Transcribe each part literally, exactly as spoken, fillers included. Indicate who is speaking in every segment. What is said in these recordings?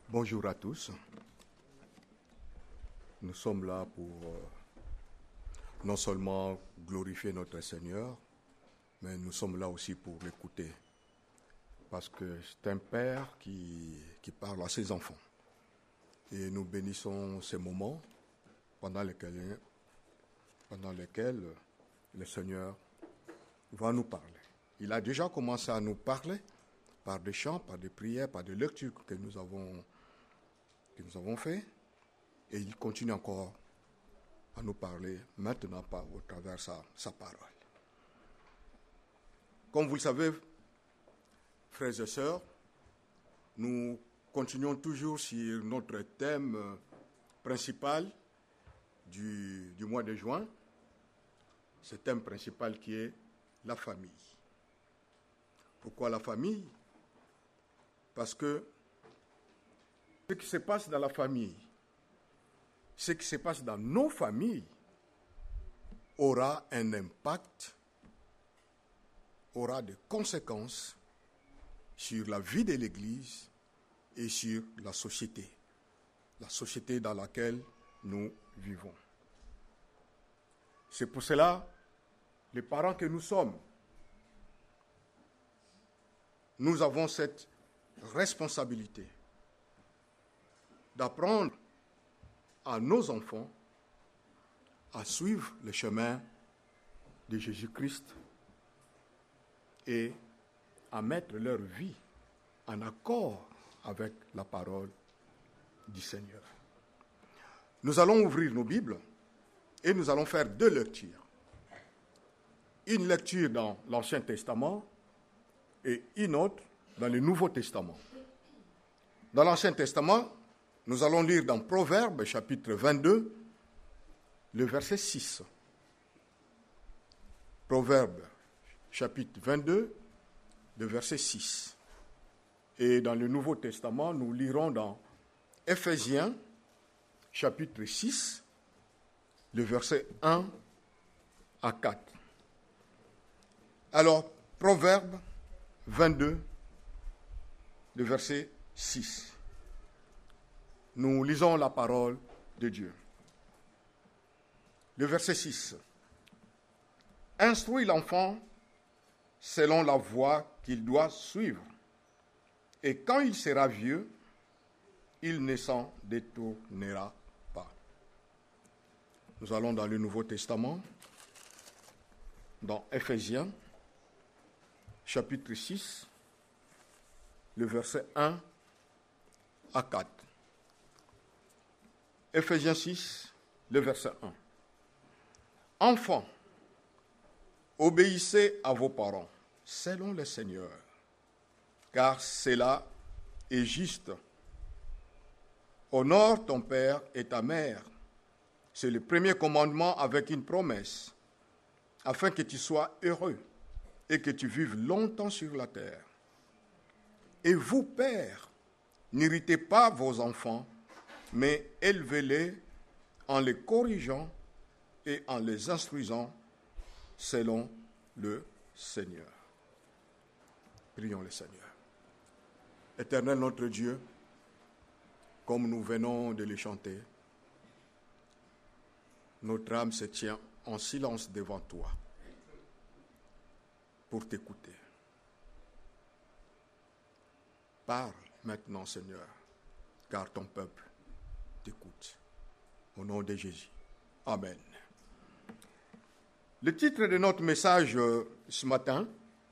Speaker 1: Bonjour à tous. Nous sommes là pour euh, non seulement glorifier notre Seigneur, mais nous sommes là aussi pour l'écouter. Parce que c'est un père qui, qui parle à ses enfants. Et nous bénissons ces moments pendant lesquels, pendant lesquels le Seigneur va nous parler. Il a déjà commencé à nous parler par des chants, par des prières, par des lectures que nous avons, que nous avons fait. Et il continue encore à nous parler maintenant par, au travers sa, sa parole. Comme vous le savez, frères et sœurs, nous continuons toujours sur notre thème principal du, du mois de juin. Ce thème principal qui est la famille. Pourquoi la famille? Parce que ce qui se passe dans la famille, ce qui se passe dans nos familles aura un impact, aura des conséquences sur la vie de l'Église et sur la société, la société dans laquelle nous vivons. C'est pour cela, les parents que nous sommes, nous avons cette responsabilité d'apprendre à nos enfants à suivre le chemin de Jésus-Christ et à mettre leur vie en accord avec la parole du Seigneur. Nous allons ouvrir nos Bibles et nous allons faire deux lectures. Une lecture dans l'Ancien Testament et une autre dans le Nouveau Testament. Dans l'Ancien Testament, nous allons lire dans Proverbes, chapitre vingt-deux, le verset six. Proverbes, chapitre vingt-deux, le verset six. Et dans le Nouveau Testament, nous lirons dans Éphésiens, chapitre six, le verset un à quatre. Alors, Proverbes vingt-deux, le verset six. Nous lisons la parole de Dieu. Le verset six. Instruis l'enfant selon la voie qu'il doit suivre, et quand il sera vieux, il ne s'en détournera pas. Nous allons dans le Nouveau Testament, dans Éphésiens, chapitre six, le verset un à quatre. Éphésiens six, le verset un. Enfants, obéissez à vos parents, selon le Seigneur, car cela est juste. Honore ton père et ta mère. C'est le premier commandement avec une promesse, afin que tu sois heureux et que tu vives longtemps sur la terre. Et vous, pères, n'irritez pas vos enfants, mais élevez-les en les corrigeant et en les instruisant selon le Seigneur. Prions le Seigneur. Éternel notre Dieu, comme nous venons de le chanter, notre âme se tient en silence devant toi pour t'écouter. Parle maintenant, Seigneur, car ton peuple t'écoute. Au nom de Jésus. Amen. Le titre de notre message euh, ce matin,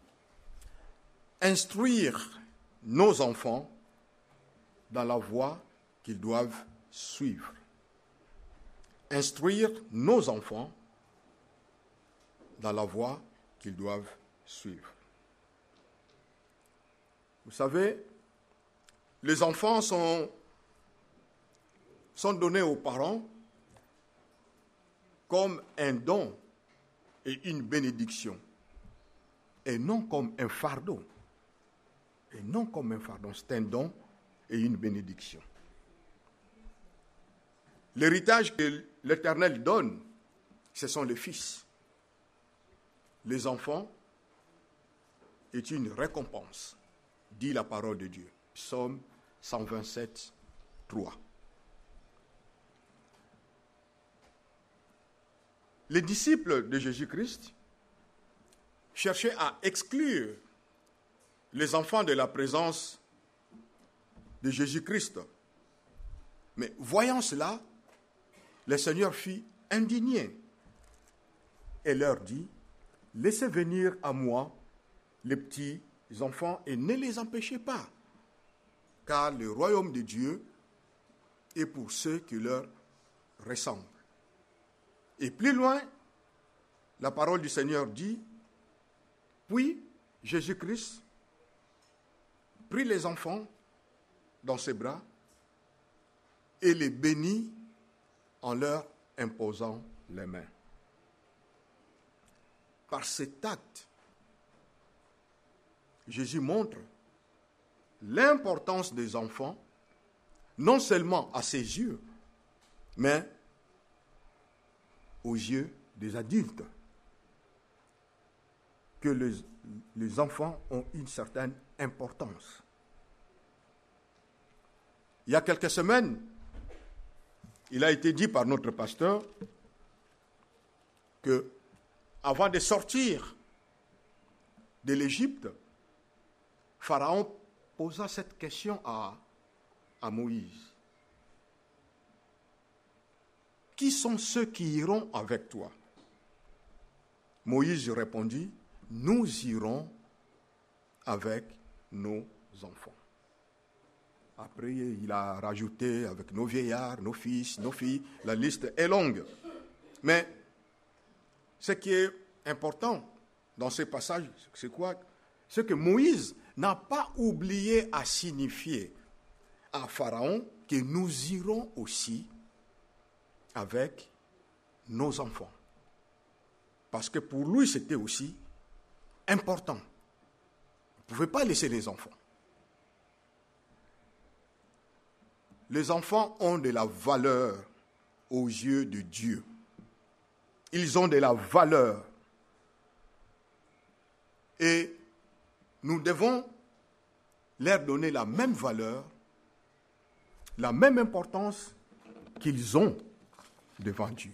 Speaker 1: instruire nos enfants dans la voie qu'ils doivent suivre. Instruire nos enfants dans la voie qu'ils doivent suivre. Vous savez, les enfants sont, sont donnés aux parents comme un don et une bénédiction, et non comme un fardeau. Et non comme un fardeau, c'est un don et une bénédiction. L'héritage que l'Éternel donne, ce sont les fils. Les enfants est une récompense, dit la parole de Dieu. Psaume cent vingt-sept, trois. Les disciples de Jésus-Christ cherchaient à exclure les enfants de la présence de Jésus-Christ. Mais voyant cela, le Seigneur fut indigné et leur dit, « Laissez venir à moi les petits enfants et ne les empêchez pas, car le royaume de Dieu est pour ceux qui leur ressemblent. » Et plus loin, la parole du Seigneur dit, « Puis Jésus-Christ prit les enfants dans ses bras et les bénit en leur imposant les mains. » Par cet acte, Jésus montre l'importance des enfants, non seulement à ses yeux, mais aux yeux des adultes. Que les, les enfants ont une certaine importance. Il y a quelques semaines, il a été dit par notre pasteur que, avant de sortir de l'Égypte, Pharaon posa cette question à, à Moïse. « Qui sont ceux qui iront avec toi ?» Moïse répondit, « Nous irons avec nos enfants. » Après, il a rajouté avec nos vieillards, nos fils, nos filles, la liste est longue. Mais ce qui est important dans ces passages, c'est quoi? C'est que Moïse n'a pas oublié à signifier à Pharaon que nous irons aussi avec nos enfants. Parce que pour lui, c'était aussi important. Vous ne pouvez pas laisser les enfants. Les enfants ont de la valeur aux yeux de Dieu. Ils ont de la valeur. Et nous devons leur donner la même valeur, la même importance qu'ils ont devant Dieu.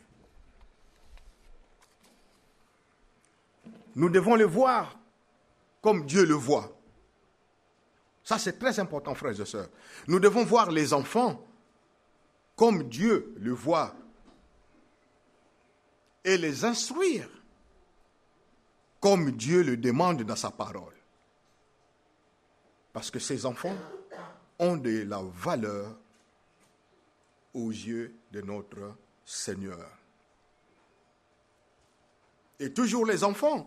Speaker 1: Nous devons les voir comme Dieu le voit. Ça, c'est très important, frères et sœurs. Nous devons voir les enfants comme Dieu le voit et les instruire comme Dieu le demande dans sa parole. Parce que ces enfants ont de la valeur aux yeux de notre Seigneur. Et toujours les enfants,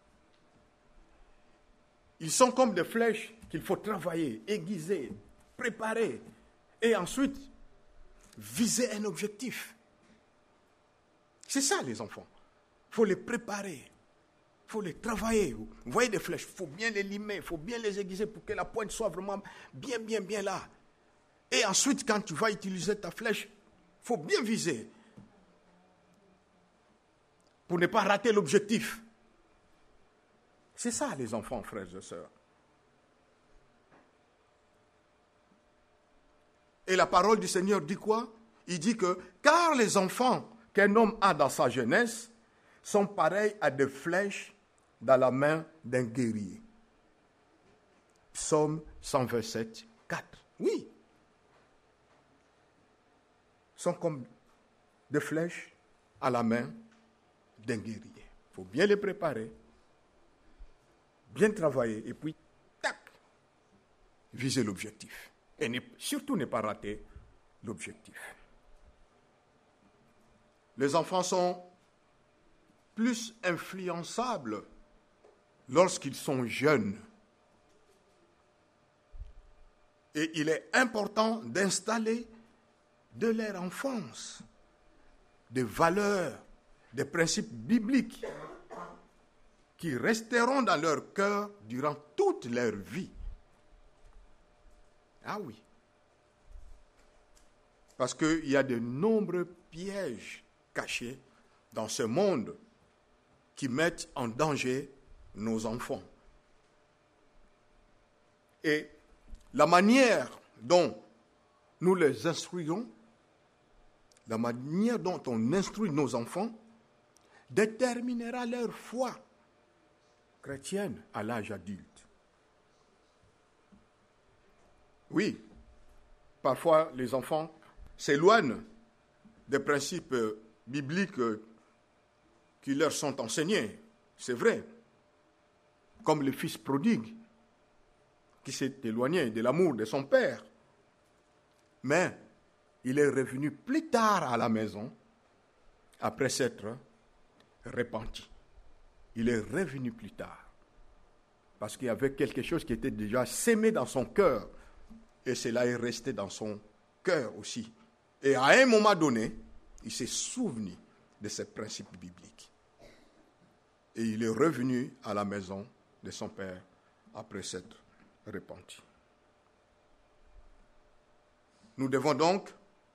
Speaker 1: ils sont comme des flèches qu'il faut travailler, aiguiser, préparer et ensuite viser un objectif. C'est ça les enfants. Il faut les préparer, il faut les travailler. Vous voyez des flèches, il faut bien les limer, il faut bien les aiguiser pour que la pointe soit vraiment bien, bien, bien là. Et ensuite, quand tu vas utiliser ta flèche, il faut bien viser pour ne pas rater l'objectif. C'est ça les enfants, frères et sœurs. Et la parole du Seigneur dit quoi? Il dit que, car les enfants qu'un homme a dans sa jeunesse sont pareils à des flèches dans la main d'un guerrier. Psaume cent vingt-sept, quatre. Oui. Sont comme des flèches à la main d'un guerrier. Il faut bien les préparer, bien travailler, et puis, tac, viser l'objectif. Et ne, surtout ne pas rater l'objectif. Les enfants sont plus influençables lorsqu'ils sont jeunes. Et il est important d'installer de leur enfance des valeurs, des principes bibliques qui resteront dans leur cœur durant toute leur vie. Ah oui. Parce qu'il y a de nombreux pièges cachés dans ce monde qui mettent en danger nos enfants. Et la manière dont nous les instruisons, la manière dont on instruit nos enfants déterminera leur foi chrétienne à l'âge adulte. Oui, parfois les enfants s'éloignent des principes bibliques qui leur sont enseignés, c'est vrai, comme le fils prodigue qui s'est éloigné de l'amour de son père. Mais il est revenu plus tard à la maison, après s'être repenti. Il est revenu plus tard, parce qu'il y avait quelque chose qui était déjà sémé dans son cœur, et cela est resté dans son cœur aussi. Et à un moment donné, il s'est souvenu de ces principes bibliques. Et il est revenu à la maison de son père après s'être repenti. Nous devons donc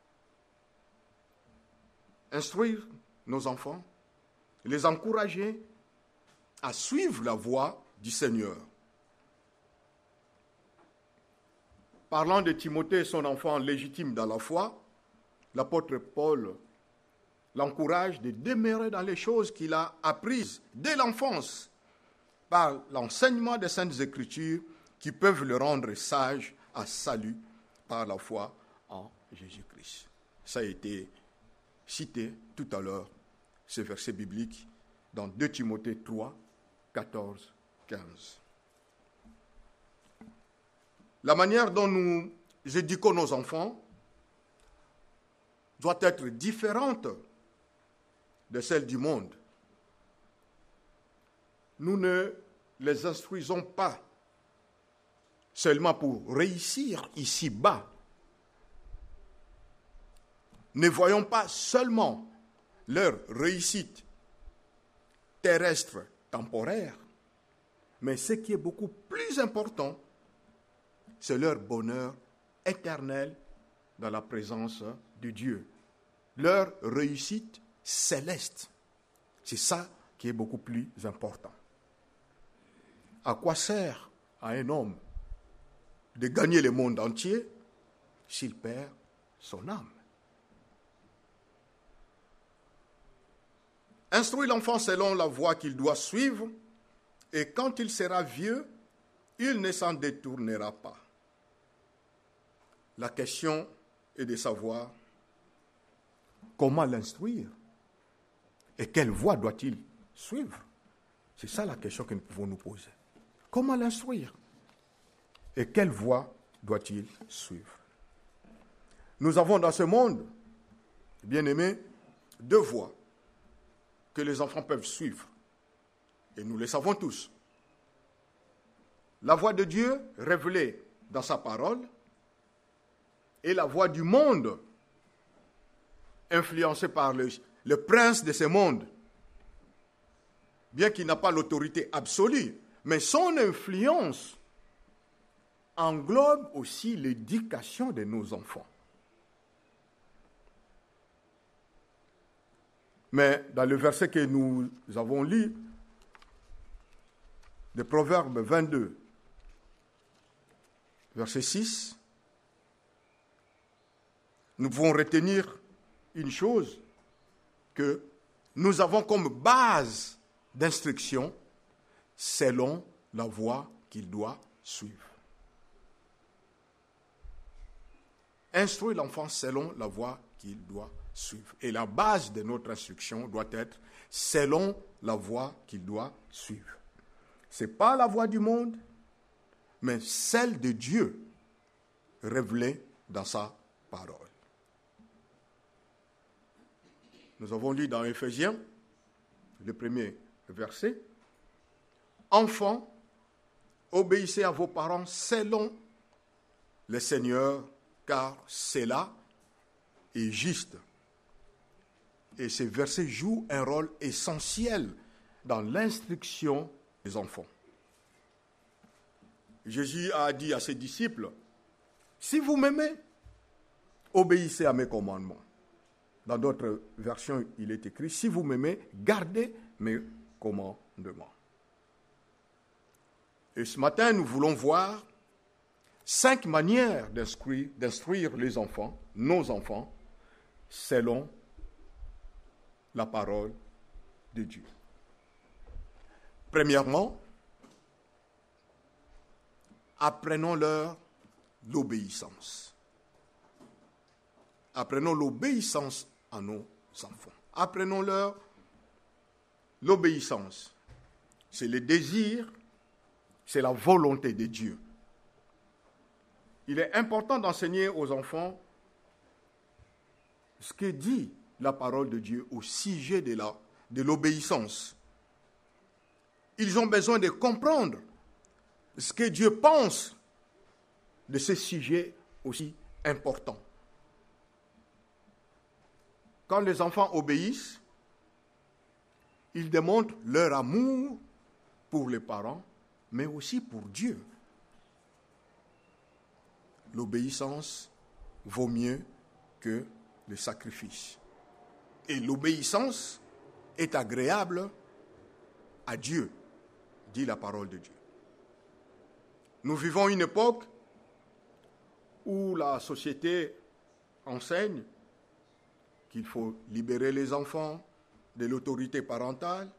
Speaker 1: instruire nos enfants, les encourager à suivre la voie du Seigneur. Parlant de Timothée, son enfant légitime dans la foi, l'apôtre Paul l'encourage de demeurer dans les choses qu'il a apprises dès l'enfance par l'enseignement des Saintes Écritures qui peuvent le rendre sage à salut par la foi en Jésus-Christ. Ça a été cité tout à l'heure, ce verset biblique, dans deux Timothée trois, quatorze, quinze. La manière dont nous éduquons nos enfants doit être différente de celle du monde. Nous ne les instruisons pas seulement pour réussir ici-bas. Ne voyons pas seulement leur réussite terrestre temporaire, mais ce qui est beaucoup plus important, c'est leur bonheur éternel dans la présence de Dieu. Leur réussite céleste. C'est ça qui est beaucoup plus important. À quoi sert à un homme de gagner le monde entier s'il perd son âme? Instruire l'enfant selon la voie qu'il doit suivre, et quand il sera vieux, il ne s'en détournera pas. La question est de savoir comment l'instruire et quelle voie doit-il suivre. C'est ça la question que nous pouvons nous poser. Comment l'instruire et quelle voie doit-il suivre? Nous avons dans ce monde, bien-aimés, deux voies que les enfants peuvent suivre. Et nous le savons tous. La voie de Dieu révélée dans sa parole et la voie du monde influencée par le, le prince de ce monde. Bien qu'il n'a pas l'autorité absolue, mais son influence englobe aussi l'éducation de nos enfants. Mais dans le verset que nous avons lu, de Proverbe vingt-deux, verset six, nous pouvons retenir une chose que nous avons comme base d'instruction selon la voie qu'il doit suivre. Instruire l'enfant selon la voie qu'il doit suivre. Et la base de notre instruction doit être selon la voie qu'il doit suivre. Ce n'est pas la voie du monde, mais celle de Dieu révélée dans sa parole. Nous avons lu dans Éphésiens, le premier verset, « Enfants, obéissez à vos parents selon le Seigneur, car cela est juste. » Et ce verset joue un rôle essentiel dans l'instruction des enfants. Jésus a dit à ses disciples, « Si vous m'aimez, obéissez à mes commandements. » Dans d'autres versions, il est écrit, « Si vous m'aimez, gardez mes commandements. » Et ce matin, nous voulons voir cinq manières d'instruire, d'instruire les enfants, nos enfants, selon la parole de Dieu. Premièrement, apprenons-leur l'obéissance. Apprenons l'obéissance à nos enfants. Apprenons-leur l'obéissance. C'est le désir, c'est la volonté de Dieu. Il est important d'enseigner aux enfants ce que dit la parole de Dieu au sujet de, la, de l'obéissance. Ils ont besoin de comprendre ce que Dieu pense de ce sujet aussi important. Quand les enfants obéissent, ils démontrent leur amour pour les parents, mais aussi pour Dieu. L'obéissance vaut mieux que le sacrifice. Et l'obéissance est agréable à Dieu, dit la parole de Dieu. Nous vivons une époque où la société enseigne qu'il faut libérer les enfants de l'autorité parentale,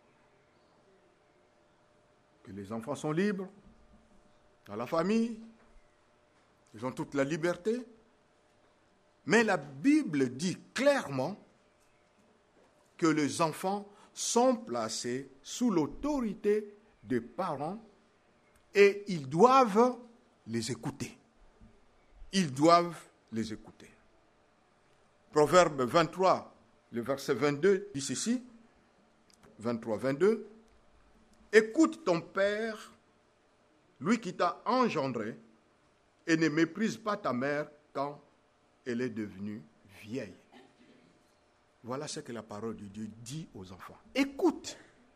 Speaker 1: que les enfants sont libres dans la famille, ils ont toute la liberté. Mais la Bible dit clairement que les enfants sont placés sous l'autorité des parents et ils doivent les écouter. Ils doivent les écouter. Proverbe vingt-trois, le verset vingt-deux, dit ceci, vingt-trois, vingt-deux, « Écoute ton père, lui qui t'a engendré, et ne méprise pas ta mère quand elle est devenue vieille. » Voilà ce que la parole de Dieu dit aux enfants. Écoute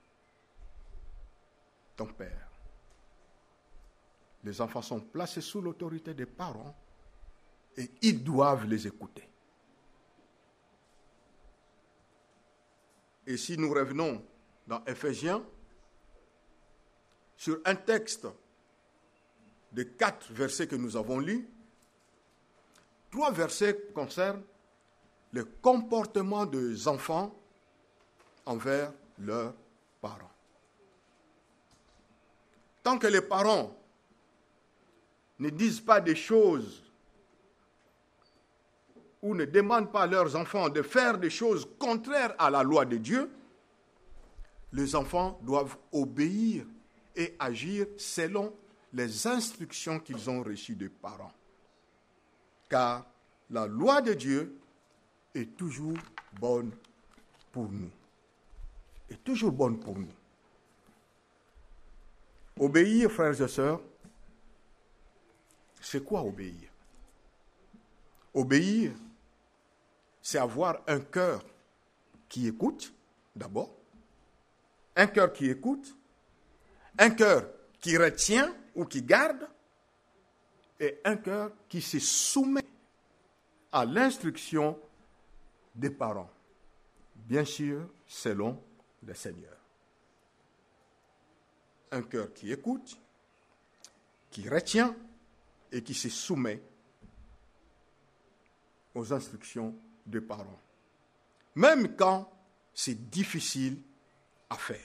Speaker 1: ton père. Les enfants sont placés sous l'autorité des parents et ils doivent les écouter. Et si nous revenons dans Éphésiens, sur un texte de quatre versets que nous avons lus, trois versets concernent le comportement des enfants envers leurs parents. Tant que les parents ne disent pas des choses ou ne demandent pas à leurs enfants de faire des choses contraires à la loi de Dieu, les enfants doivent obéir et agir selon les instructions qu'ils ont reçues des parents. Car la loi de Dieu est toujours bonne pour nous. Est toujours bonne pour nous. Obéir, frères et sœurs, c'est quoi obéir? Obéir, c'est avoir un cœur qui écoute, d'abord, un cœur qui écoute, un cœur qui retient ou qui garde, et un cœur qui se soumet à l'instruction des parents, bien sûr, selon le Seigneur. Un cœur qui écoute, qui retient et qui se soumet aux instructions des parents, même quand c'est difficile à faire.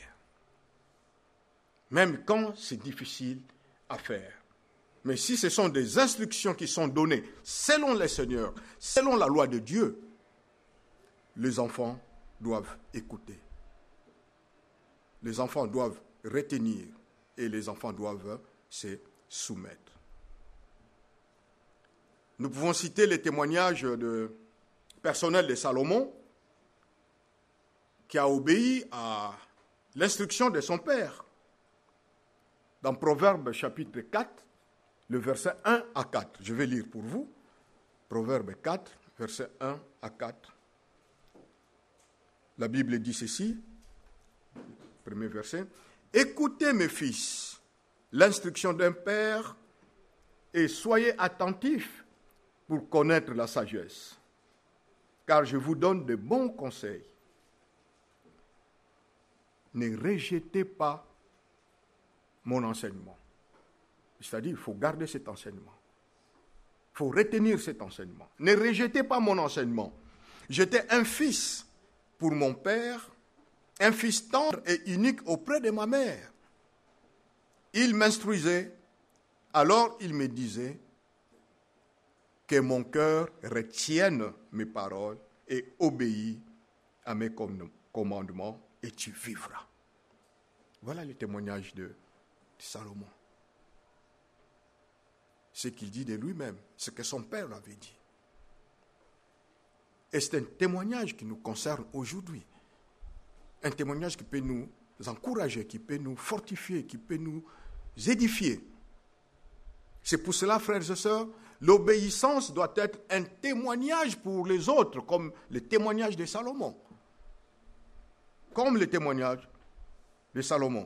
Speaker 1: Même quand c'est difficile à faire. Mais si ce sont des instructions qui sont données selon le Seigneur, selon la loi de Dieu, les enfants doivent écouter. Les enfants doivent retenir et les enfants doivent se soumettre. Nous pouvons citer les témoignages de personnel de Salomon qui a obéi à l'instruction de son père. Dans Proverbe chapitre quatre, le verset un à quatre. Je vais lire pour vous. Proverbe quatre, verset un à quatre. La Bible dit ceci, premier verset. « Écoutez mes fils, l'instruction d'un père, et soyez attentifs pour connaître la sagesse, car je vous donne de bons conseils. Ne rejetez pas mon enseignement. » C'est-à-dire, il faut garder cet enseignement. faut retenir cet enseignement. Ne rejetez pas mon enseignement. J'étais un fils pour mon père, un fils tendre et unique auprès de ma mère. Il m'instruisait, alors il me disait que mon cœur retienne mes paroles et obéisse à mes commandements et tu vivras. Voilà le témoignage de Salomon. Ce qu'il dit de lui-même, ce que son père l'avait dit. Et c'est un témoignage qui nous concerne aujourd'hui. Un témoignage qui peut nous encourager, qui peut nous fortifier, qui peut nous édifier. C'est pour cela, frères et sœurs, l'obéissance doit être un témoignage pour les autres, comme le témoignage de Salomon. Comme le témoignage de Salomon.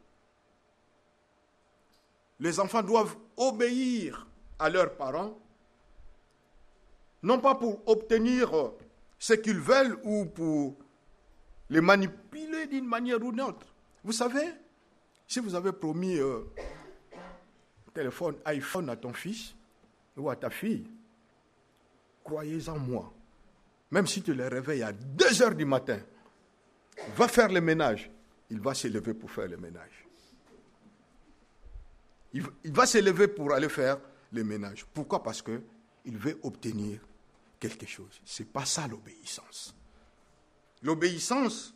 Speaker 1: Les enfants doivent obéir à leurs parents, non pas pour obtenir ce qu'ils veulent ou pour les manipuler d'une manière ou d'une autre. Vous savez, si vous avez promis euh, un téléphone iPhone à ton fils ou à ta fille, croyez-en moi, même si tu les réveilles à deux heures du matin, va faire le ménage, il va se lever pour faire le ménage. Il, il va se lever pour aller faire le ménage. Pourquoi? Parce qu'il veut obtenir quelque chose. Ce n'est pas ça l'obéissance. L'obéissance,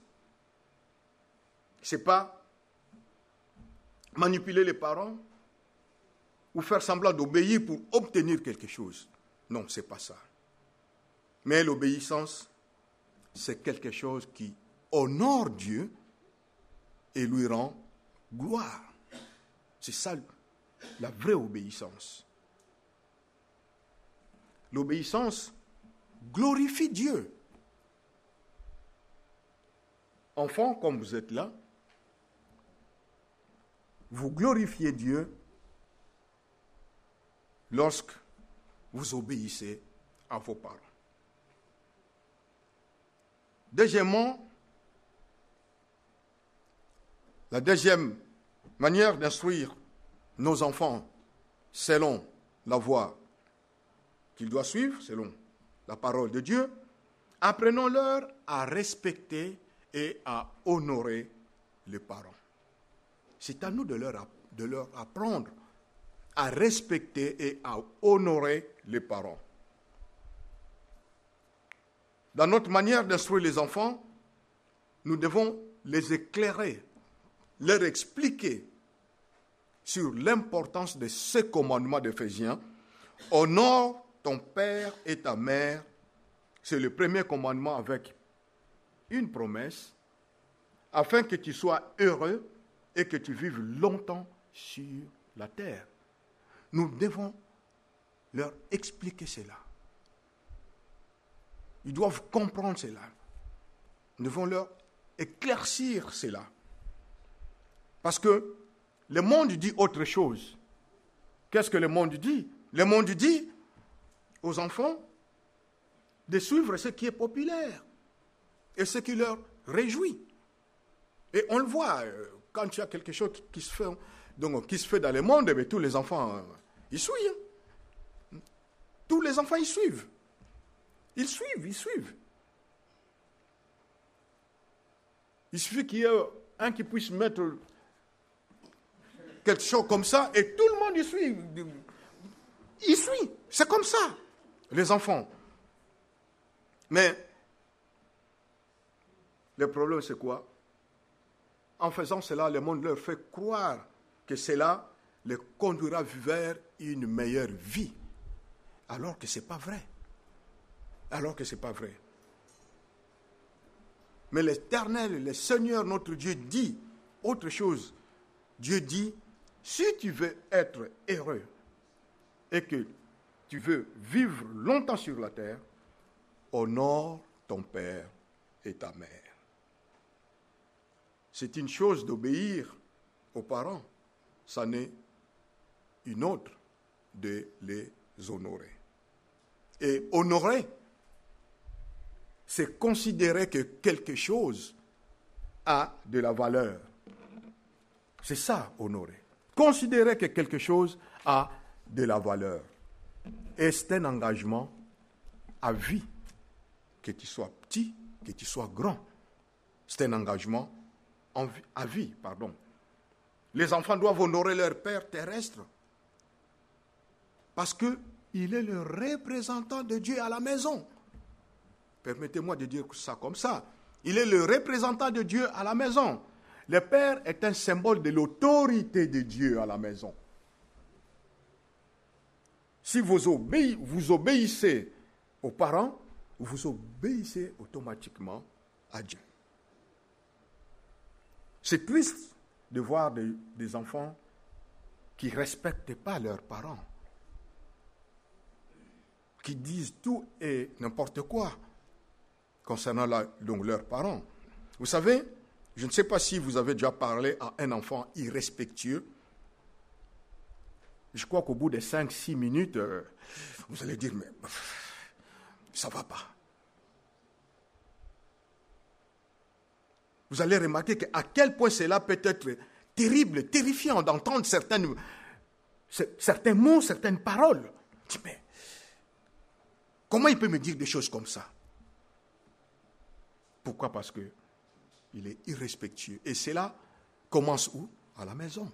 Speaker 1: ce n'est pas manipuler les parents ou faire semblant d'obéir pour obtenir quelque chose. Non, ce n'est pas ça. Mais l'obéissance, c'est quelque chose qui honore Dieu et lui rend gloire. C'est ça la vraie obéissance. L'obéissance glorifie Dieu. Enfants, comme vous êtes là, vous glorifiez Dieu lorsque vous obéissez à vos parents. Deuxièmement, la deuxième manière d'instruire nos enfants selon la voie qu'ils doivent suivre, selon la parole de Dieu, apprenons-leur à respecter et à honorer les parents. C'est à nous de leur, de leur apprendre à respecter et à honorer les parents. Dans notre manière d'instruire les enfants, nous devons les éclairer, leur expliquer sur l'importance de ce commandement d'Éphésiens. Honore ton père et ta mère. C'est le premier commandement avec une promesse, afin que tu sois heureux et que tu vives longtemps sur la terre. Nous devons leur expliquer cela. Ils doivent comprendre cela. Nous devons leur éclaircir cela. Parce que le monde dit autre chose. Qu'est-ce que le monde dit? Le monde dit aux enfants de suivre ce qui est populaire et ce qui leur réjouit. Et on le voit, quand il y a quelque chose qui se fait, donc, qui se fait dans le monde, mais tous les enfants, ils suivent. Tous les enfants, ils suivent. Ils suivent, ils suivent. Il suffit qu'il y ait un qui puisse mettre quelque chose comme ça, et tout le monde y suit. Il suit. C'est comme ça, les enfants. Mais le problème, c'est quoi? En faisant cela, le monde leur fait croire que cela les conduira vers une meilleure vie. Alors que ce n'est pas vrai. Alors que ce n'est pas vrai. Mais l'Éternel, le Seigneur, notre Dieu, dit autre chose. Dieu dit, si tu veux être heureux et que tu veux vivre longtemps sur la terre, honore ton père et ta mère. C'est une chose d'obéir aux parents, ça n'est une autre de les honorer. Et honorer, c'est considérer que quelque chose a de la valeur. C'est ça, honorer. Considérer que quelque chose a de la valeur. Et c'est un engagement à vie, que tu sois petit, que tu sois grand. C'est un engagement en vie, à vie, pardon. Les enfants doivent honorer leur père terrestre parce qu'il est le représentant de Dieu à la maison. Permettez-moi de dire ça comme ça. Il est le représentant de Dieu à la maison. Le père est un symbole de l'autorité de Dieu à la maison. Si vous, obéi- vous obéissez aux parents, vous obéissez automatiquement à Dieu. C'est triste de voir des, des enfants qui ne respectent pas leurs parents, qui disent tout et n'importe quoi concernant la, donc leurs parents. Vous savez, je ne sais pas si vous avez déjà parlé à un enfant irrespectueux. Je crois qu'au bout de cinq six minutes, euh, vous allez dire, mais ça ne va pas. Vous allez remarquer à quel point cela peut être terrible, terrifiant d'entendre certaines, certains mots, certaines paroles. Mais comment il peut me dire des choses comme ça? Pourquoi? Parce que il est irrespectueux. Et cela commence où? À la maison.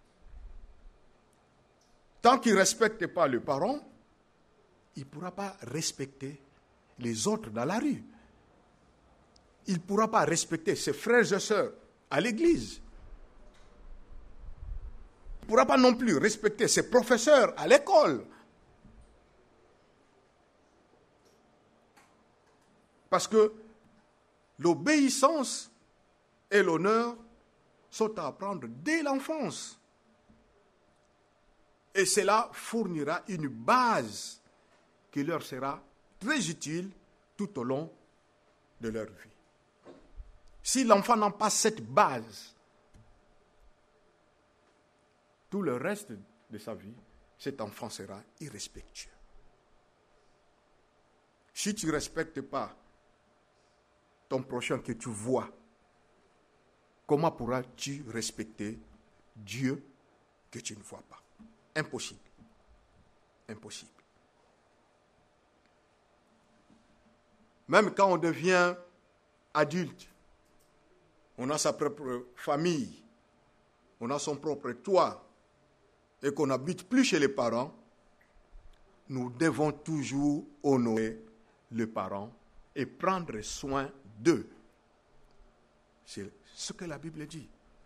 Speaker 1: Tant qu'il ne respecte pas le parent, il ne pourra pas respecter les autres dans la rue. Il ne pourra pas respecter ses frères et sœurs à l'église. Il ne pourra pas non plus respecter ses professeurs à l'école. Parce que l'obéissance et l'honneur sont à apprendre dès l'enfance. Et cela fournira une base qui leur sera très utile tout au long de leur vie. Si l'enfant n'a pas cette base, tout le reste de sa vie, cet enfant sera irrespectueux. Si tu ne respectes pas ton prochain que tu vois, comment pourras-tu respecter Dieu que tu ne vois pas? Impossible. Impossible. Même quand on devient adulte, on a sa propre famille, on a son propre toit, et qu'on n'habite plus chez les parents, nous devons toujours honorer les parents et prendre soin d'eux. C'est ce que la Bible dit.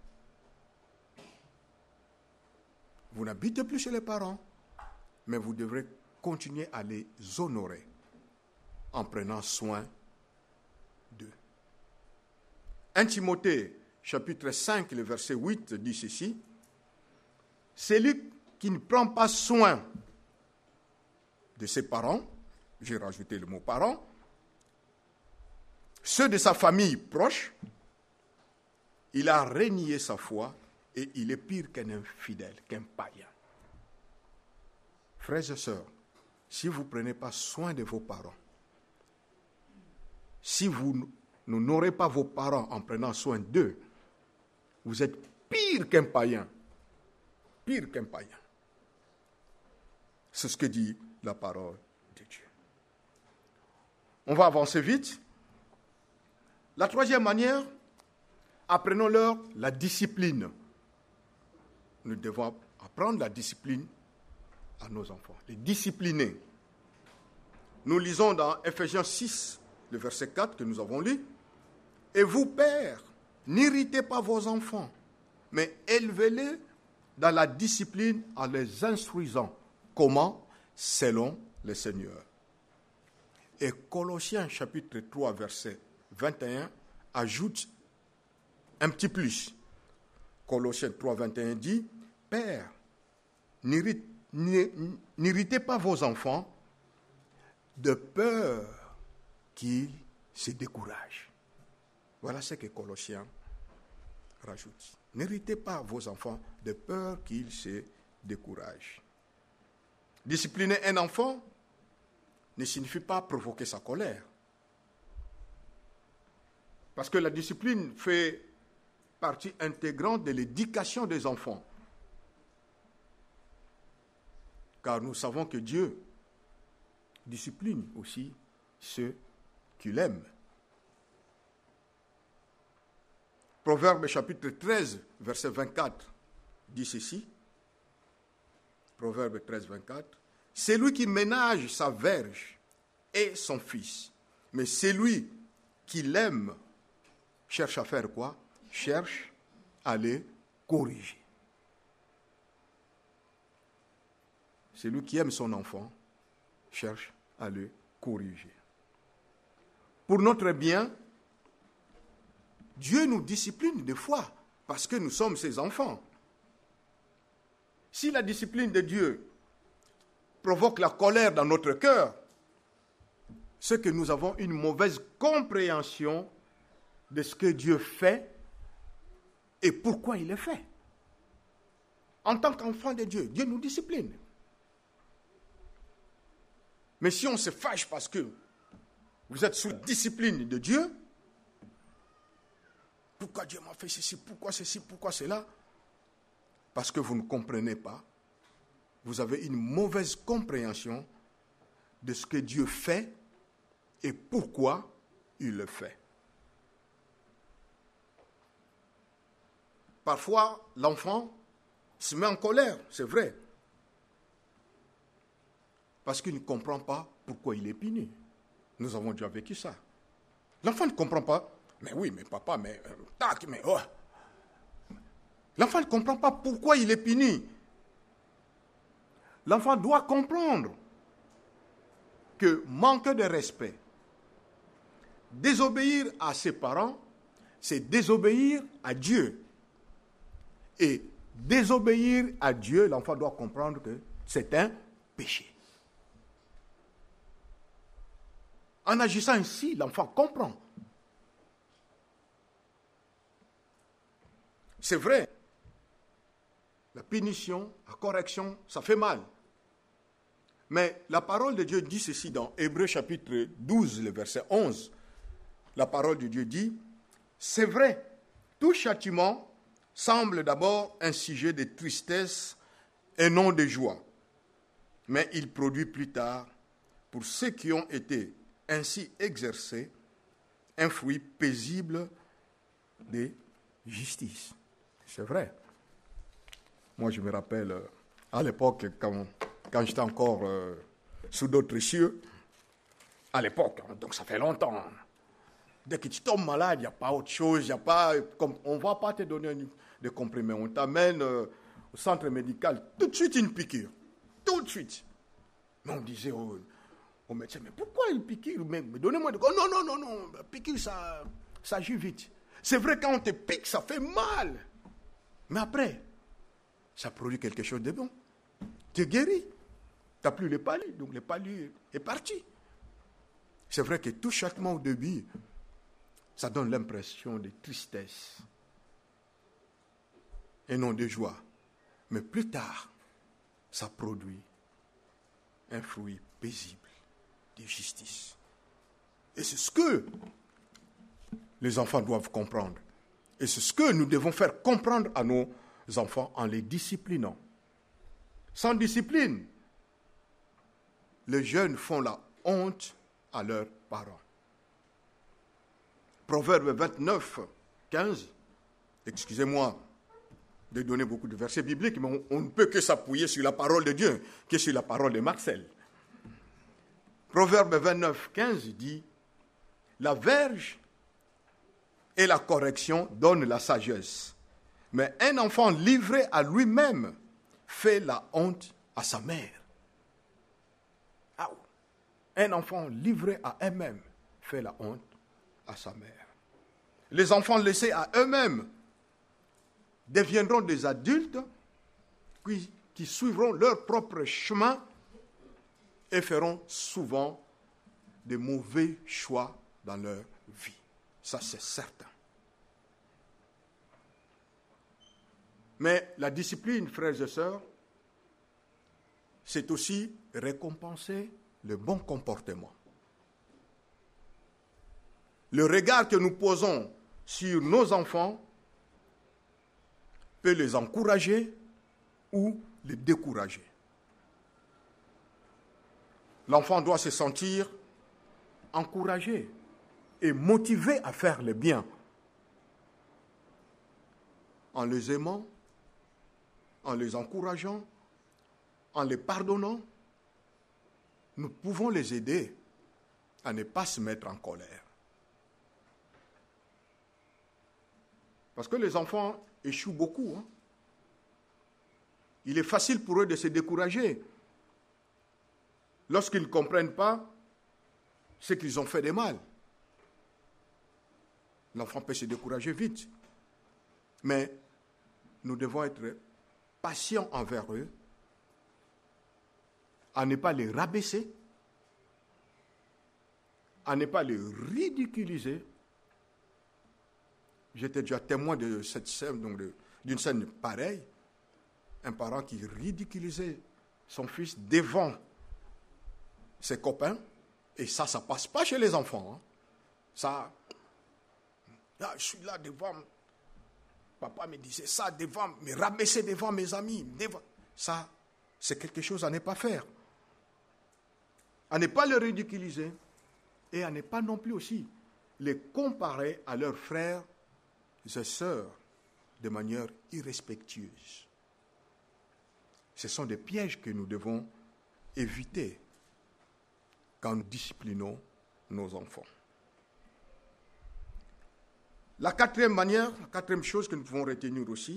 Speaker 1: Vous n'habitez plus chez les parents, mais vous devrez continuer à les honorer en prenant soin d'eux. premier Timothée, chapitre cinq, le verset huit, dit ceci. Celui qui ne prend pas soin de ses parents, j'ai rajouté le mot parents, ceux de sa famille proche, il a renié sa foi et il est pire qu'un infidèle, qu'un païen. Frères et sœurs, si vous ne prenez pas soin de vos parents, si vous n'honorez pas vos parents en prenant soin d'eux, vous êtes pire qu'un païen. Pire qu'un païen. C'est ce que dit la parole de Dieu. On va avancer vite. La troisième manière, apprenons-leur la discipline. Nous devons apprendre la discipline à nos enfants, les discipliner. Nous lisons dans Ephésiens six, le verset quatre que nous avons lu. « Et vous, pères, n'irritez pas vos enfants, mais élevez-les dans la discipline en les instruisant. » Comment? Selon le Seigneur. Et Colossiens chapitre trois, verset vingt et un, ajoute un petit plus. Colossiens trois, vingt et un dit, « Père, n'irritez pas vos enfants de peur qu'ils se découragent. » Voilà ce que Colossiens rajoute. N'irritez pas vos enfants de peur qu'ils se découragent. Discipliner un enfant ne signifie pas provoquer sa colère. Parce que la discipline fait partie intégrante de l'éducation des enfants. Car nous savons que Dieu discipline aussi ceux qu'il aime. Proverbe chapitre treize, verset vingt-quatre, dit ceci. Proverbe treize, vingt-quatre. C'est lui qui ménage sa verge et son fils. Mais c'est lui qui l'aime cherche à faire quoi? Cherche à les corriger. Celui qui aime son enfant cherche à le corriger. Pour notre bien, Dieu nous discipline des fois parce que nous sommes ses enfants. Si la discipline de Dieu provoque la colère dans notre cœur, c'est que nous avons une mauvaise compréhension de ce que Dieu fait et pourquoi il le fait. En tant qu'enfant de Dieu, Dieu nous discipline. Mais si on se fâche parce que vous êtes sous la discipline de Dieu, pourquoi Dieu m'a fait ceci, pourquoi ceci, pourquoi cela? Parce que vous ne comprenez pas. Vous avez une mauvaise compréhension de ce que Dieu fait et pourquoi il le fait. Parfois, l'enfant se met en colère, c'est vrai. Parce qu'il ne comprend pas pourquoi il est puni. Nous avons déjà vécu ça. L'enfant ne comprend pas. Mais oui, mais papa, mais... Euh, tac, mais... Oh. L'enfant ne comprend pas pourquoi il est puni. L'enfant doit comprendre que manquer de respect, désobéir à ses parents, c'est désobéir à Dieu. Et désobéir à Dieu, l'enfant doit comprendre que c'est un péché. En agissant ainsi, l'enfant comprend. C'est vrai, la punition, la correction, ça fait mal. Mais la parole de Dieu dit ceci dans Hébreux chapitre douze, le verset onze. La parole de Dieu dit, c'est vrai, tout châtiment semble d'abord un sujet de tristesse et non de joie. Mais il produit plus tard, pour ceux qui ont été ainsi exercés, un fruit paisible de justice. C'est vrai. Moi, je me rappelle, euh, à l'époque, quand, quand j'étais encore euh, sous d'autres cieux, à l'époque, hein, donc ça fait longtemps, hein, dès que tu tombes malade, il n'y a pas autre chose, il n'y a pas, comme, on ne va pas te donner de comprimés, on t'amène euh, au centre médical, tout de suite une piqûre, tout de suite. Mais on disait au, au médecin, mais pourquoi une piqûre? Mais, mais donnez-moi de... Oh, non, non, non, non, la piqûre, ça, ça agit vite. C'est vrai, quand on te pique, ça fait mal. Mais après, ça produit quelque chose de bon. Tu es guéri. Tu n'as plus les palus, donc les palus est parti. C'est vrai que tout châtiment au début, ça donne l'impression de tristesse et non de joie. Mais plus tard, ça produit un fruit paisible de justice. Et c'est ce que les enfants doivent comprendre. Et c'est ce que nous devons faire comprendre à nos enfants en les disciplinant. Sans discipline, les jeunes font la honte à leurs parents. Proverbe vingt-neuf, quinze, excusez-moi de donner beaucoup de versets bibliques, mais on, on ne peut que s'appuyer sur la parole de Dieu, que sur la parole de Marcel. Proverbe vingt-neuf, quinze dit, la verge et la correction donnent la sagesse, mais un enfant livré à lui-même fait la honte à sa mère. Ah, un enfant livré à eux-mêmes fait la honte à sa mère. Les enfants laissés à eux-mêmes deviendront des adultes qui, qui suivront leur propre chemin et feront souvent de mauvais choix dans leur vie. Ça, c'est certain. Mais la discipline, frères et sœurs, c'est aussi récompenser le bon comportement. Le regard que nous posons sur nos enfants peut les encourager ou les décourager. L'enfant doit se sentir encouragé et motivé à faire le bien. En les aimant, en les encourageant, en les pardonnant, nous pouvons les aider à ne pas se mettre en colère. Parce que les enfants échouent beaucoup. Hein. Il est facile pour eux de se décourager lorsqu'ils ne comprennent pas ce qu'ils ont fait de mal. L'enfant peut se décourager vite. Mais nous devons être patients envers eux, à ne pas les rabaisser, à ne pas les ridiculiser. J'étais déjà témoin de cette scène, donc de, d'une scène pareille. Un parent qui ridiculisait son fils devant ses copains. Et ça, ça ne passe pas chez les enfants. Hein. Ça, là, je suis là devant, papa me disait ça devant, me rabaisser devant mes amis. Devant. Ça, c'est quelque chose à ne pas faire. À ne pas le ridiculiser et à ne pas non plus aussi les comparer à leurs frères et sœurs de manière irrespectueuse. Ce sont des pièges que nous devons éviter quand nous disciplinons nos enfants. La quatrième manière, la quatrième chose que nous pouvons retenir aussi,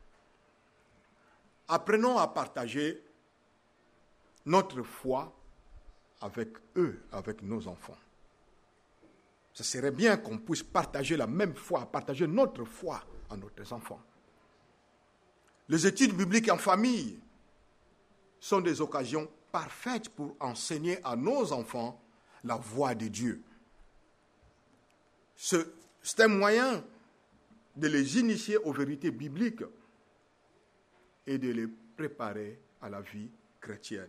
Speaker 1: apprenons à partager notre foi avec eux, avec nos enfants. Ce serait bien qu'on puisse partager la même foi, partager notre foi à nos enfants. Les études bibliques en famille sont des occasions parfaites pour enseigner à nos enfants la voie de Dieu. Ce, c'est un moyen de les initier aux vérités bibliques et de les préparer à la vie chrétienne.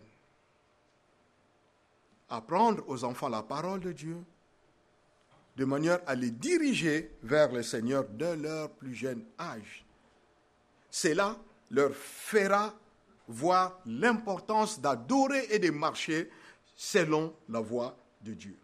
Speaker 1: Apprendre aux enfants la parole de Dieu de manière à les diriger vers le Seigneur dès leur plus jeune âge. Cela leur fera voir l'importance d'adorer et de marcher selon la voie de Dieu.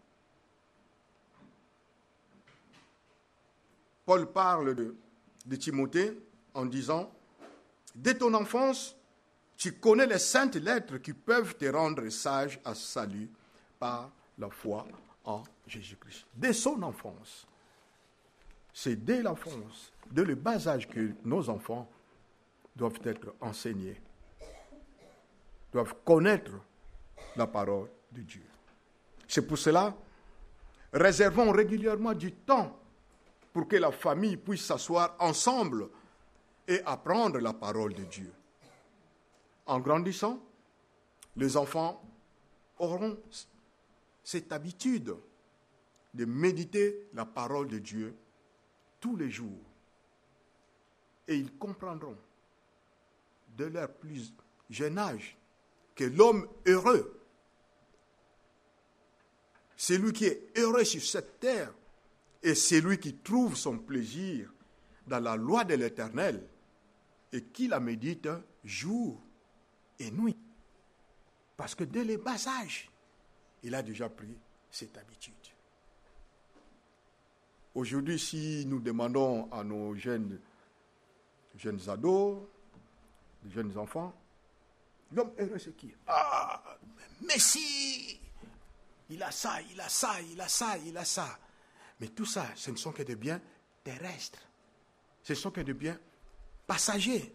Speaker 1: Paul parle de, de Timothée en disant « Dès ton enfance, tu connais les saintes lettres qui peuvent te rendre sage à salut par la foi en Jésus-Christ. » Dès son enfance. C'est dès l'enfance, dès le bas âge que nos enfants doivent être enseignés, doivent connaître la parole de Dieu. C'est pour cela, réservons régulièrement du temps pour que la famille puisse s'asseoir ensemble et apprendre la parole de Dieu. En grandissant, les enfants auront cette habitude de méditer la parole de Dieu tous les jours. Et ils comprendront de leur plus jeune âge que l'homme heureux, c'est lui qui est heureux sur cette terre et c'est lui qui trouve son plaisir dans la loi de l'Éternel et qui la médite jour et nuit. Parce que dès les bas âges, il a déjà pris cette habitude. Aujourd'hui, si nous demandons à nos jeunes, jeunes ados, jeunes enfants, l'homme heureux c'est qui? Ah, Messi, il a ça, il a ça, il a ça, il a ça. Mais tout ça, ce ne sont que des biens terrestres. Ce ne sont que des biens passagers.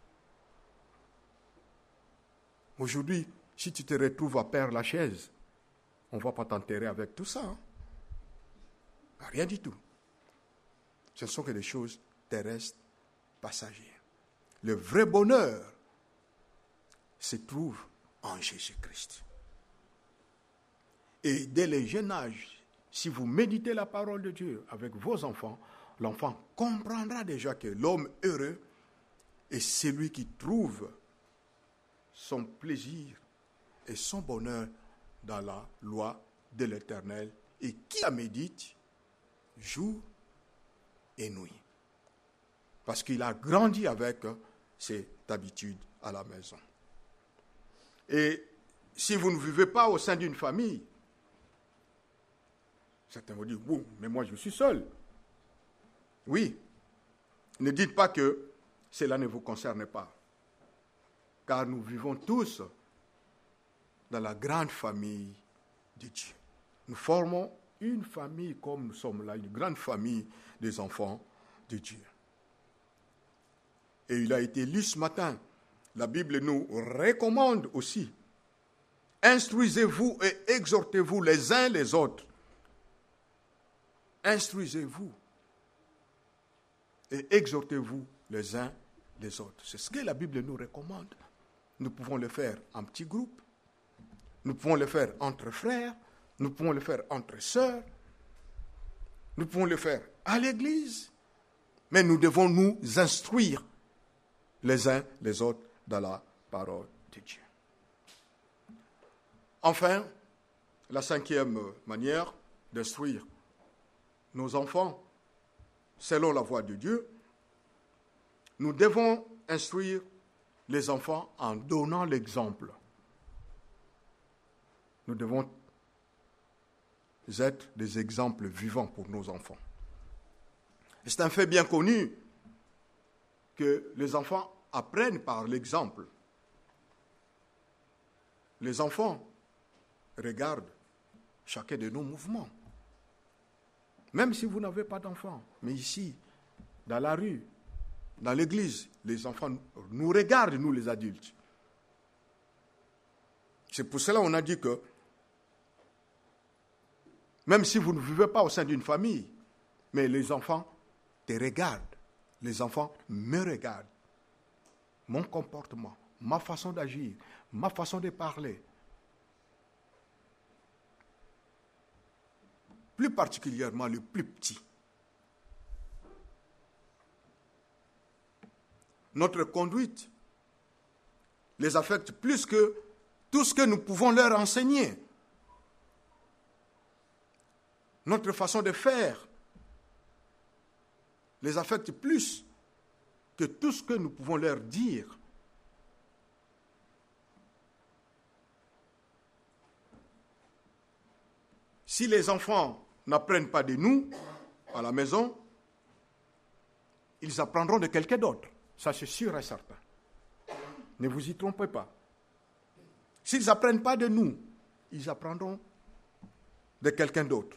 Speaker 1: Aujourd'hui, si tu te retrouves à Père-Lachaise, on ne va pas t'enterrer avec tout ça. Hein? Rien du tout. Ce ne sont que des choses terrestres, passagères. Le vrai bonheur se trouve en Jésus-Christ. Et dès le jeune âge, si vous méditez la parole de Dieu avec vos enfants, l'enfant comprendra déjà que l'homme heureux est celui qui trouve son plaisir et son bonheur dans la loi de l'Éternel et qui la médite jour et nuit. Parce qu'il a grandi avec cette habitude à la maison. Et si vous ne vivez pas au sein d'une famille, certains vont dire, bon, mais moi je suis seul. Oui, ne dites pas que cela ne vous concerne pas, car nous vivons tous dans la grande famille de Dieu. Nous formons une famille comme nous sommes là, une grande famille des enfants de Dieu. Et il a été lu ce matin, la Bible nous recommande aussi, instruisez-vous et exhortez-vous les uns les autres. Instruisez-vous et exhortez-vous les uns les autres. C'est ce que la Bible nous recommande. Nous pouvons le faire en petits groupes, nous pouvons le faire entre frères, nous pouvons le faire entre sœurs, nous pouvons le faire à l'église, mais nous devons nous instruire les uns les autres dans la parole de Dieu. Enfin, la cinquième manière d'instruire nos enfants, selon la voie de Dieu, nous devons instruire les enfants en donnant l'exemple. Nous devons être des exemples vivants pour nos enfants. Et c'est un fait bien connu que les enfants apprennent par l'exemple. Les enfants regardent chacun de nos mouvements. Même si vous n'avez pas d'enfants, mais ici, dans la rue, dans l'église, les enfants nous regardent, nous les adultes. C'est pour cela qu'on a dit que même si vous ne vivez pas au sein d'une famille, mais les enfants te regardent, les enfants me regardent. Mon comportement, ma façon d'agir, ma façon de parler. Plus particulièrement le plus petit. Notre conduite les affecte plus que tout ce que nous pouvons leur enseigner. Notre façon de faire les affecte plus que tout ce que nous pouvons leur dire. Si les enfants n'apprennent pas de nous à la maison, ils apprendront de quelqu'un d'autre. Ça, c'est sûr et certain. Ne vous y trompez pas. S'ils n'apprennent pas de nous, ils apprendront de quelqu'un d'autre.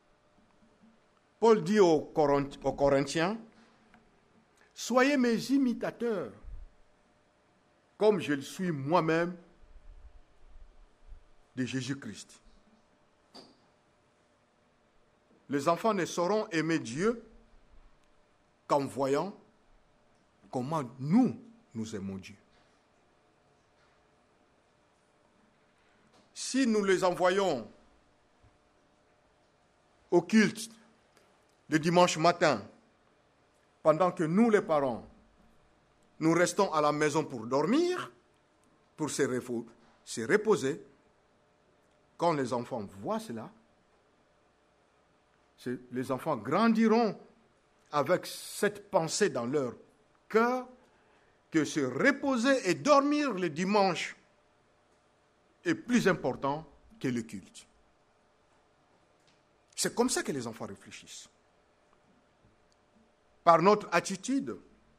Speaker 1: Paul dit aux Corinthiens, « Soyez mes imitateurs, comme je le suis moi-même de Jésus-Christ. » Les enfants ne sauront aimer Dieu qu'en voyant comment nous, nous aimons Dieu. Si nous les envoyons au culte le dimanche matin, pendant que nous, les parents, nous restons à la maison pour dormir, pour se reposer, quand les enfants voient cela, les enfants grandiront avec cette pensée dans leur cœur que se reposer et dormir le dimanche est plus important que le culte. C'est comme ça que les enfants réfléchissent. Par notre attitude,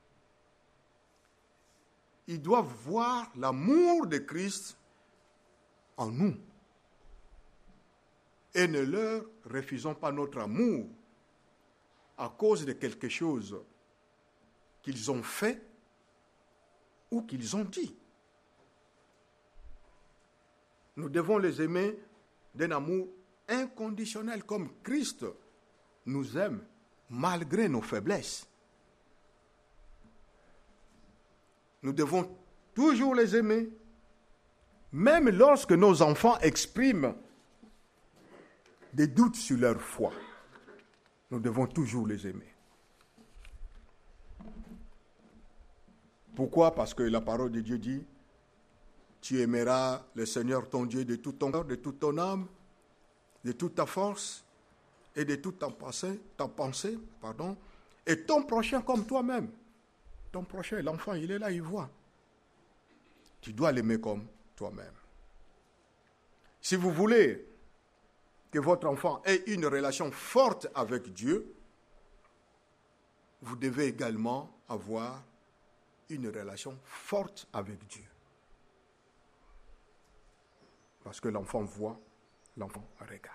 Speaker 1: ils doivent voir l'amour de Christ en nous. Et ne leur refusons pas notre amour à cause de quelque chose qu'ils ont fait ou qu'ils ont dit. Nous devons les aimer d'un amour inconditionnel comme Christ nous aime malgré nos faiblesses. Nous devons toujours les aimer, même lorsque nos enfants expriment des doutes sur leur foi. Nous devons toujours les aimer. Pourquoi? Parce que la parole de Dieu dit, tu aimeras le Seigneur ton Dieu de tout ton cœur, de toute ton âme, de toute ta force et de toute ta pensée, ta pensée, pardon, et ton prochain comme toi-même. Ton prochain, l'enfant, il est là, il voit. Tu dois l'aimer comme toi-même. Si vous voulez que votre enfant ait une relation forte avec Dieu, vous devez également avoir une relation forte avec Dieu. Parce que l'enfant voit, l'enfant regarde.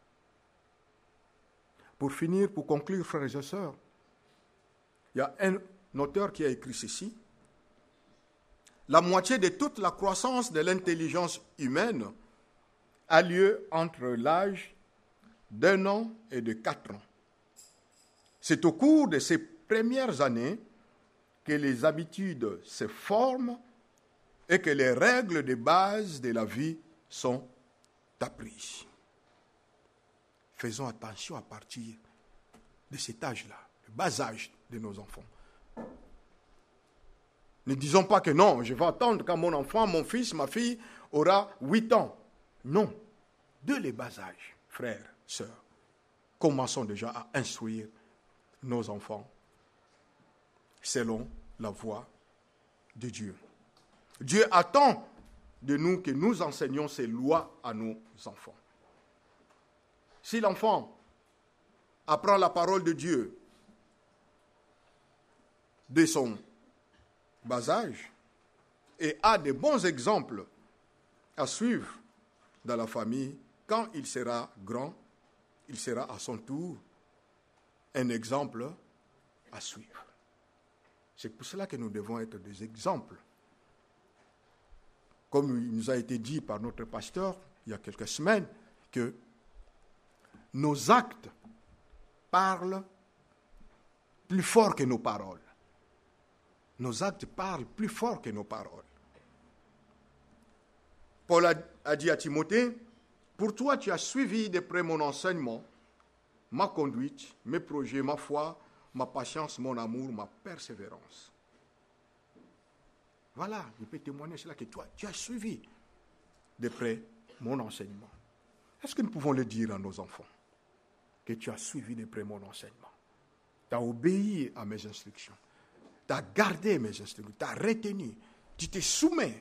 Speaker 1: Pour finir, pour conclure, frères et sœurs, il y a un auteur qui a écrit ceci. La moitié de toute la croissance de l'intelligence humaine a lieu entre l'âge d'un an et de quatre ans. C'est au cours de ces premières années que les habitudes se forment et que les règles de base de la vie sont apprises. Faisons attention à partir de cet âge-là, le bas âge de nos enfants. Ne disons pas que non, je vais attendre quand mon enfant, mon fils, ma fille aura huit ans. Non, dès les bas âges, frères, sœurs, commençons déjà à instruire nos enfants selon la voie de Dieu. Dieu attend de nous que nous enseignions ses lois à nos enfants. Si l'enfant apprend la parole de Dieu dès son bas âge et a de bons exemples à suivre dans la famille, quand il sera grand, il sera à son tour un exemple à suivre. C'est pour cela que nous devons être des exemples. Comme il nous a été dit par notre pasteur il y a quelques semaines, que nos actes parlent plus fort que nos paroles. Nos actes parlent plus fort que nos paroles. Paul a, a dit à Timothée, « Pour toi, tu as suivi de près mon enseignement, ma conduite, mes projets, ma foi, ma patience, mon amour, ma persévérance. » Voilà, je peux témoigner cela que toi, tu as suivi de près mon enseignement. Est-ce que nous pouvons le dire à nos enfants? Que tu as suivi de près mon enseignement. Tu as obéi à mes instructions. Tu as gardé mes instructions. Tu as retenu. Tu te soumets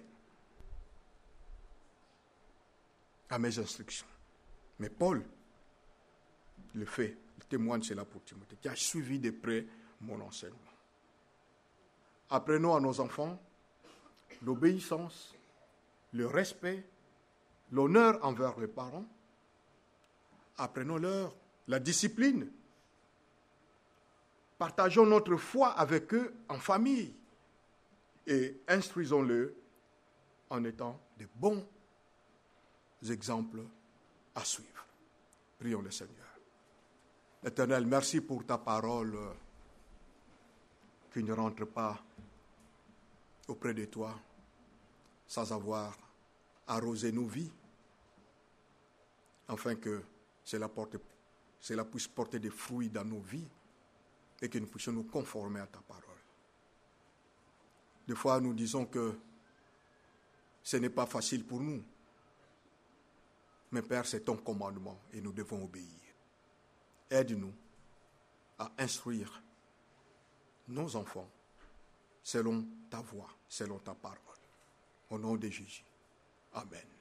Speaker 1: à mes instructions. Mais Paul le fait. Il témoigne cela pour Timothée. Tu as suivi de près mon enseignement. Apprenons à nos enfants l'obéissance, le respect, l'honneur envers les parents. Apprenons-leur la discipline. Partageons notre foi avec eux en famille et instruisons-le en étant de bons exemples à suivre. Prions le Seigneur. Éternel, merci pour ta parole qui ne rentre pas auprès de toi sans avoir arrosé nos vies, afin que cela, porte, cela puisse porter des fruits dans nos vies et que nous puissions nous conformer à ta parole. Des fois, nous disons que ce n'est pas facile pour nous, mais Père, c'est ton commandement et nous devons obéir. Aide-nous à instruire nos enfants selon ta voie, selon ta parole. Au nom de Jésus. Amen.